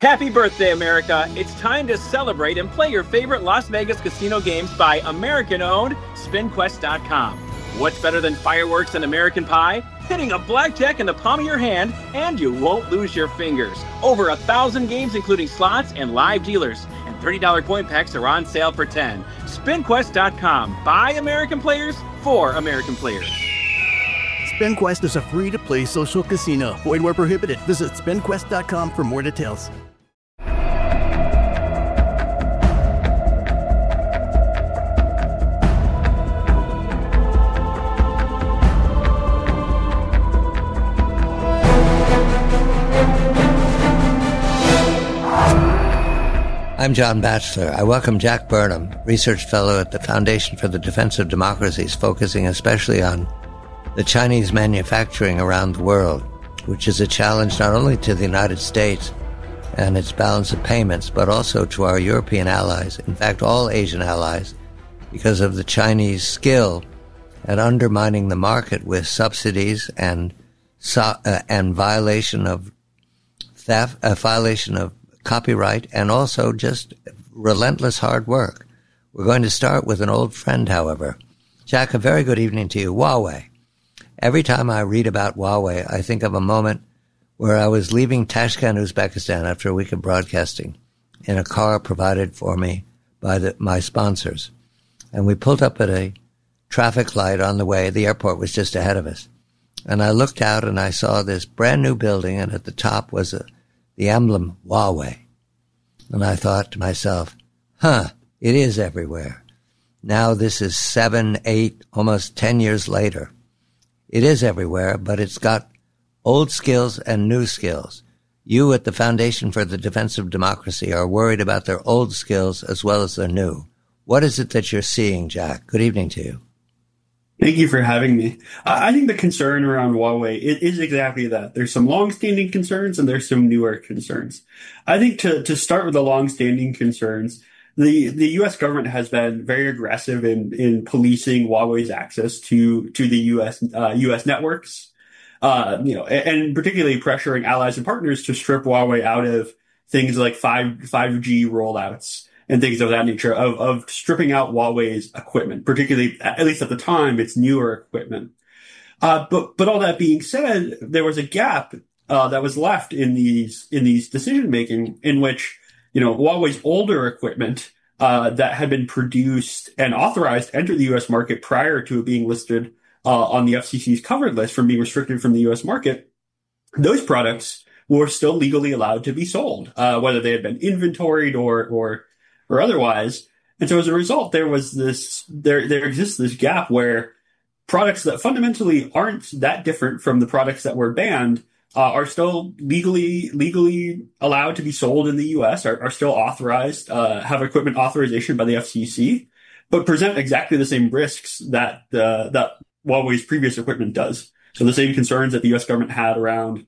Happy birthday, America! It's time to celebrate and play your favorite Las Vegas casino games by American-owned SpinQuest.com. What's better than fireworks and American pie? Hitting a blackjack in the palm of your hand, and you won't lose your fingers. Over 1,000 games, including slots and live dealers. And $30 coin packs are on sale for $10. SpinQuest.com. By American players, for American players. SpinQuest is a free-to-play social casino. Void where prohibited. Visit SpinQuest.com for more details. I'm John Batchelor. I welcome Jack Burnham, Research Fellow at the Foundation for the Defense of Democracies, focusing especially on the Chinese manufacturing around the world, which is a challenge not only to the United States and its balance of payments, but also to our European allies, in fact, all Asian allies, because of the Chinese skill at undermining the market with subsidies and violation of theft, violation of copyright, and also just relentless hard work. We're going to start with an old friend, however. Jack, a very good evening to you. Huawei. Every time I read about Huawei, I think of a moment where I was leaving Tashkent, Uzbekistan after a week of broadcasting in a car provided for me by my sponsors. And we pulled up at a traffic light on the way. The airport was just ahead of us. And I looked out and I saw this brand new building, and at the top was the emblem Huawei. And I thought to myself, it is everywhere. Now this is 7, 8, almost 10 years later. It is everywhere, but it's got old skills and new skills. You at the Foundation for the Defense of Democracy are worried about their old skills as well as their new. What is it that you're seeing, Jack? Good evening to you. Thank you for having me. I think the concern around Huawei is exactly that. There's some long-standing concerns and there's some newer concerns. I think to start with the long-standing concerns, the U.S. government has been very aggressive in policing Huawei's access to the U.S. networks, and particularly pressuring allies and partners to strip Huawei out of things like 5G rollouts and things of that nature, of stripping out Huawei's equipment, particularly, at least at the time, its newer equipment. But all that being said, there was a gap that was left in these decision making, in which Huawei's older equipment that had been produced and authorized to enter the U.S. market prior to it being listed on the FCC's covered list from being restricted from the U.S. market, those products were still legally allowed to be sold, whether they had been inventoried or otherwise. And so as a result, there exists this gap where products that fundamentally aren't that different from the products that were banned are still legally allowed to be sold in the U.S., are still authorized, have equipment authorization by the FCC, but present exactly the same risks that Huawei's previous equipment does. So the same concerns that the U.S. government had around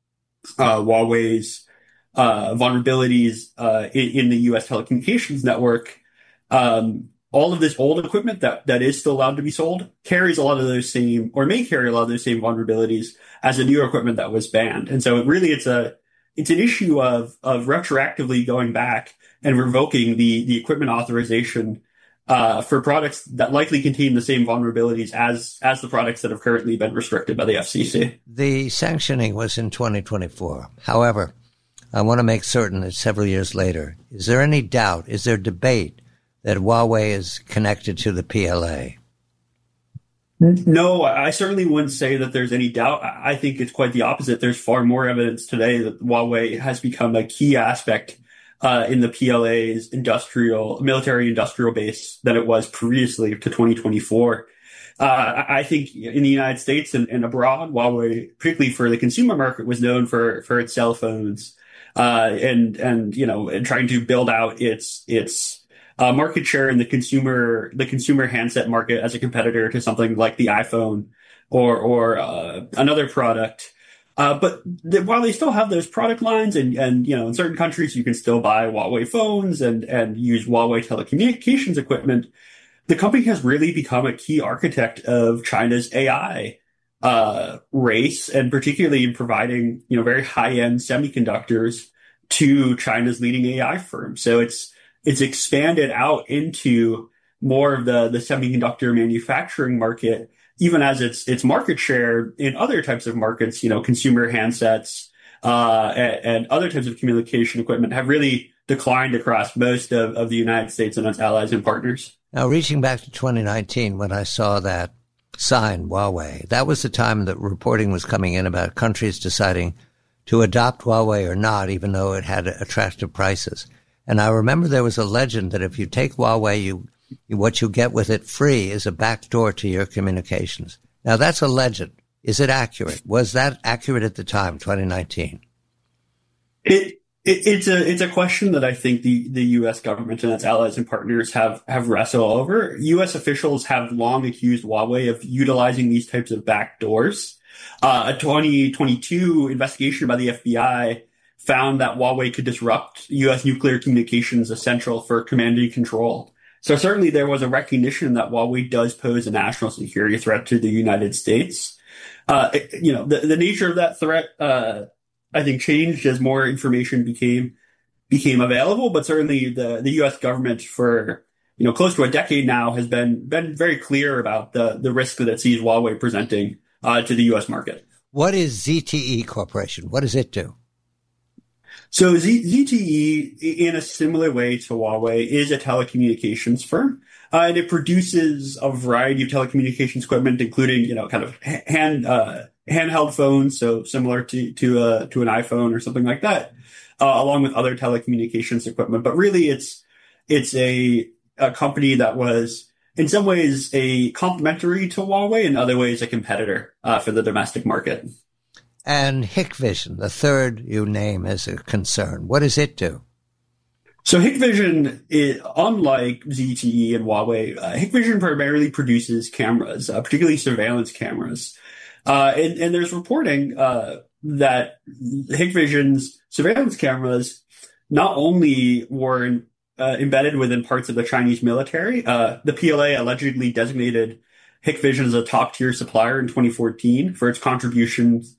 Huawei's vulnerabilities in the U.S. telecommunications network, all of this old equipment that is still allowed to be sold carries a lot of those same, or may carry a lot of those same vulnerabilities as the newer equipment that was banned. And so it's an issue of retroactively going back and revoking the equipment authorization for products that likely contain the same vulnerabilities as the products that have currently been restricted by the FCC. The sanctioning was in 2024. However, I want to make certain that several years later, is there any doubt, is there debate that Huawei is connected to the PLA? No, I certainly wouldn't say that there's any doubt. I think it's quite the opposite. There's far more evidence today that Huawei has become a key aspect in the PLA's military industrial base than it was previously to 2024. I think in the United States and abroad, Huawei, particularly for the consumer market, was known for its cell phones, and trying to build out its market share in the consumer handset market as a competitor to something like the iPhone or another product. But while they still have those product lines and in certain countries you can still buy Huawei phones and use Huawei telecommunications equipment, the company has really become a key architect of China's AI race, and particularly in providing very high-end semiconductors to China's leading AI firm. So it's expanded out into more of the semiconductor manufacturing market, even as its market share in other types of markets, consumer handsets, and other types of communication equipment have really declined across most of the United States and its allies and partners. Now, reaching back to 2019, when I saw that sign, Huawei, that was the time that reporting was coming in about countries deciding to adopt Huawei or not, even though it had attractive prices. And I remember there was a legend that if you take Huawei, what you get with it free is a backdoor to your communications. Now, that's a legend. Is it accurate? Was that accurate at the time, 2019? It's a question that I think the U.S. government and its allies and partners have wrestled over. U.S. officials have long accused Huawei of utilizing these types of backdoors. A 2022 investigation by the FBI found that Huawei could disrupt U.S. nuclear communications essential for command and control. So certainly there was a recognition that Huawei does pose a national security threat to the United States. The nature of that threat, I think, changed as more information became available. But certainly the U.S. government for close to a decade now has been very clear about the risk that it sees Huawei presenting to the U.S. market. What is ZTE Corporation? What does it do? So ZTE, in a similar way to Huawei, is a telecommunications firm. And it produces a variety of telecommunications equipment, including, kind of handheld phones, so similar to an iPhone or something like that, along with other telecommunications equipment. But really, it's a company that was, in some ways, a complementary to Huawei, in other ways, a competitor for the domestic market. And Hikvision, the third you name as a concern, what does it do? So Hikvision, unlike ZTE and Huawei, Hikvision primarily produces cameras, particularly surveillance cameras. And there's reporting that Hikvision's surveillance cameras not only were embedded within parts of the Chinese military. The PLA allegedly designated Hikvision as a top-tier supplier in 2014 for its contributions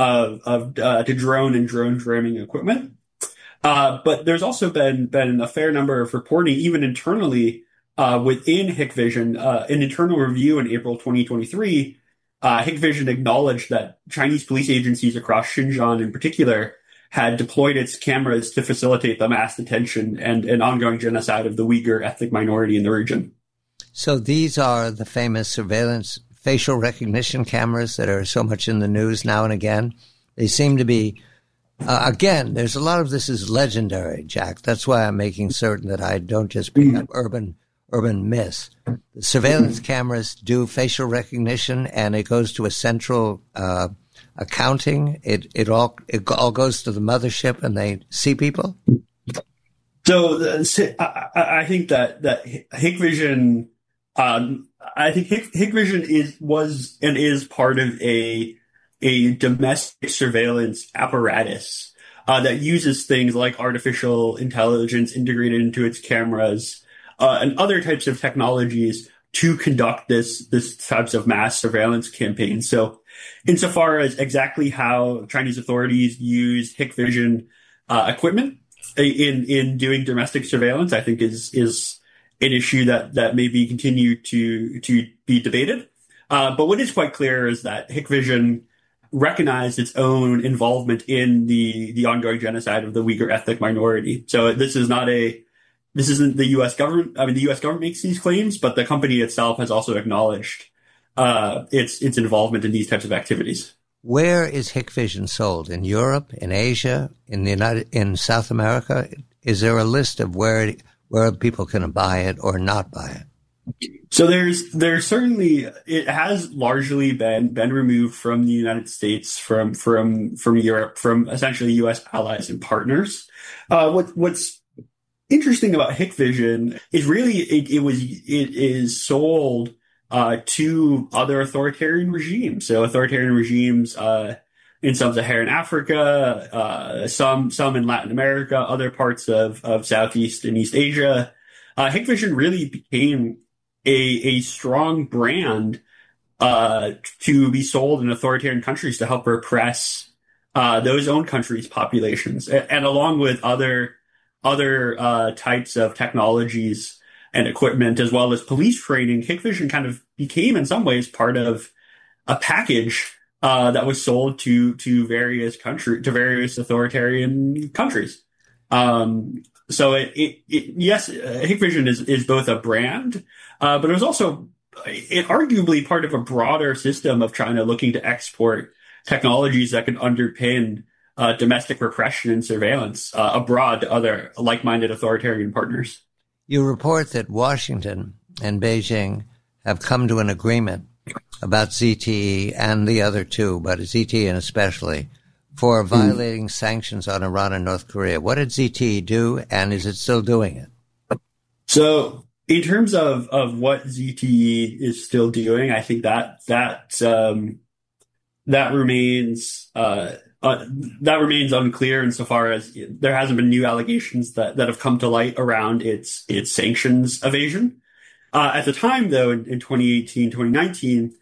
to drone and drone jamming equipment. But there's also been a fair number of reporting, even internally, within Hikvision. An internal review in April 2023, Hikvision acknowledged that Chinese police agencies across Xinjiang in particular had deployed its cameras to facilitate the mass detention and ongoing genocide of the Uyghur ethnic minority in the region. So these are the famous surveillance facial recognition cameras that are so much in the news now and again. They seem to be, again, there's a lot of this is legendary, Jack. That's why I'm making certain that I don't just pick up urban myths. The surveillance cameras do facial recognition, and it goes to a central accounting. It all goes to the mothership, and they see people. So I think that Hikvision, Hikvision was and is part of a domestic surveillance apparatus that uses things like artificial intelligence integrated into its cameras and other types of technologies to conduct this types of mass surveillance campaigns. So insofar as exactly how Chinese authorities use Hikvision equipment in doing domestic surveillance, I think is an issue that may be continued to be debated. But what is quite clear is that Hikvision recognized its own involvement in the ongoing genocide of the Uyghur ethnic minority. So this isn't the U.S. government. I mean, the U.S. government makes these claims, but the company itself has also acknowledged its involvement in these types of activities. Where is Hikvision sold? In Europe, in Asia, in South America? Is there a list of where people can buy it or not buy it? So there's certainly, it has largely been removed from the United States, from Europe, from essentially U.S. allies and partners. What's interesting about Hikvision is really it is sold to other authoritarian regimes. So authoritarian regimes in sub-Saharan Africa, some in Latin America, other parts of Southeast and East Asia. Hikvision really became a strong brand to be sold in authoritarian countries to help repress those own countries' populations, and along with other types of technologies and equipment, as well as police training, Hikvision kind of became, in some ways, part of a package that was sold to various authoritarian countries. So yes, Hikvision is both a brand, but it was also arguably part of a broader system of China looking to export technologies that can underpin domestic repression and surveillance abroad to other like-minded authoritarian partners. You report that Washington and Beijing have come to an agreement about ZTE and the other two, but ZTE and especially, for violating sanctions on Iran and North Korea. What did ZTE do, and is it still doing it? So, in terms of what ZTE is still doing, I think that remains unclear insofar as there hasn't been new allegations that have come to light around its sanctions evasion. At the time, though, in 2018, 2019,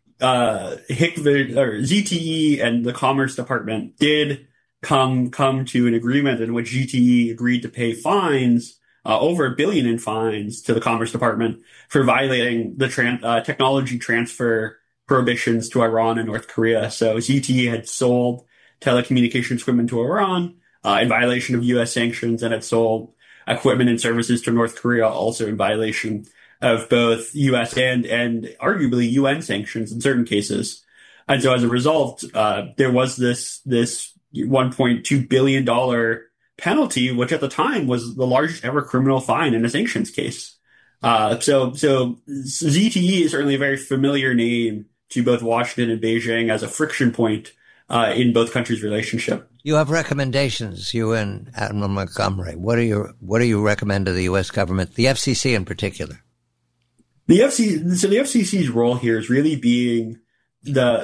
ZTE and the Commerce Department did come to an agreement in which ZTE agreed to pay fines, over $1 billion in fines to the Commerce Department for violating the technology transfer prohibitions to Iran and North Korea. So ZTE had sold telecommunications equipment to Iran in violation of U.S. sanctions, and had sold equipment and services to North Korea also in violation of both U.S. and arguably UN sanctions in certain cases. And so as a result, there was this $1.2 billion penalty, which at the time was the largest ever criminal fine in a sanctions case. So ZTE is certainly a very familiar name to both Washington and Beijing as a friction point in both countries' relationship. You have recommendations, you and Admiral Montgomery. What do you recommend to the U.S. government, the FCC in particular? The FCC's role here is really being the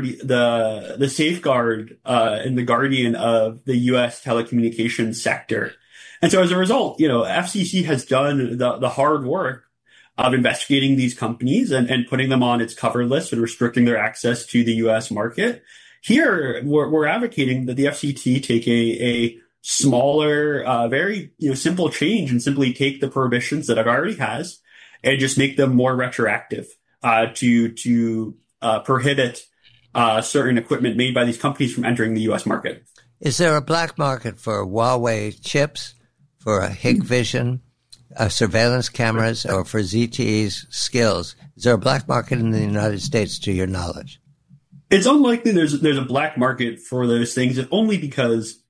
safeguard and the guardian of the U.S. telecommunications sector. And so as a result, FCC has done the hard work of investigating these companies and putting them on its cover list and restricting their access to the U.S. market. Here, we're advocating that the FCC take a smaller, very simple change and simply take the prohibitions that it already has and just make them more retroactive to prohibit certain equipment made by these companies from entering the U.S. market. Is there a black market for Huawei chips, for Hikvision, surveillance cameras, or for ZTE's skills? Is there a black market in the United States, to your knowledge? It's unlikely there's a black market for those things, if only because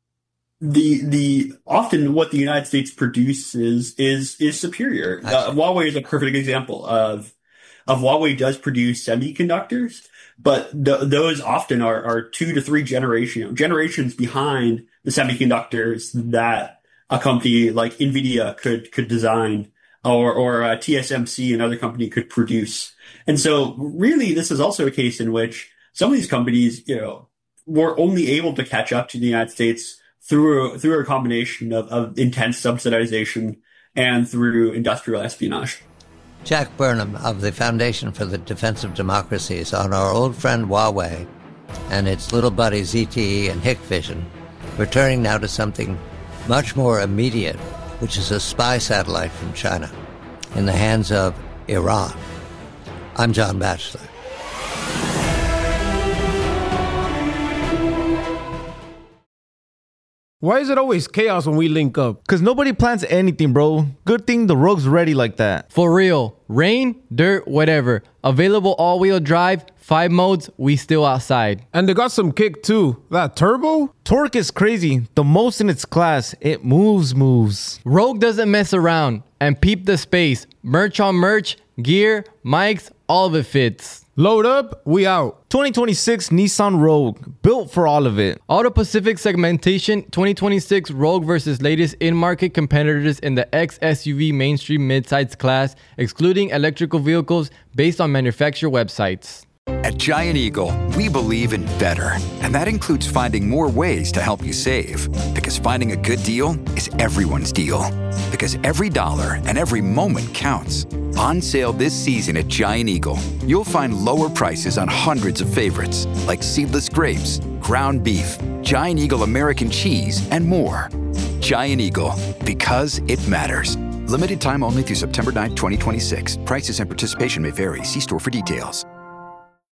the often what the United States produces is superior. Huawei is a perfect example of Huawei does produce semiconductors, but those often are 2 to 3 generations behind the semiconductors that a company like NVIDIA could design or TSMC, another company, could produce. And so really this is also a case in which some of these companies, were only able to catch up to the United States through a combination of intense subsidization and through industrial espionage. Jack Burnham of the Foundation for the Defense of Democracy is on our old friend Huawei and its little buddy ZTE and Hikvision, returning now to something much more immediate, which is a spy satellite from China in the hands of Iran. I'm John Batchelor. Why is it always chaos when we link up? Because nobody plans anything, bro. Good thing the Rogue's ready like that. For real. Rain, dirt, whatever. Available all-wheel drive, 5 modes, we still outside. And they got some kick too. That turbo? Torque is crazy. The most in its class. It moves. Rogue doesn't mess around. And peep the space. Merch on merch, gear, mics, all of it fits. Load up, we out. 2026 Nissan Rogue, built for all of it. Auto Pacific segmentation, 2026 Rogue versus latest in-market competitors in the X-SUV mainstream midsize class, excluding electrical vehicles based on manufacturer websites. At Giant Eagle, we believe in better. And that includes finding more ways to help you save. Because finding a good deal is everyone's deal. Because every dollar and every moment counts. On sale this season at Giant Eagle, you'll find lower prices on hundreds of favorites like seedless grapes, ground beef, Giant Eagle American cheese, and more. Giant Eagle, because it matters. Limited time only through September 9, 2026. Prices and participation may vary. See store for details.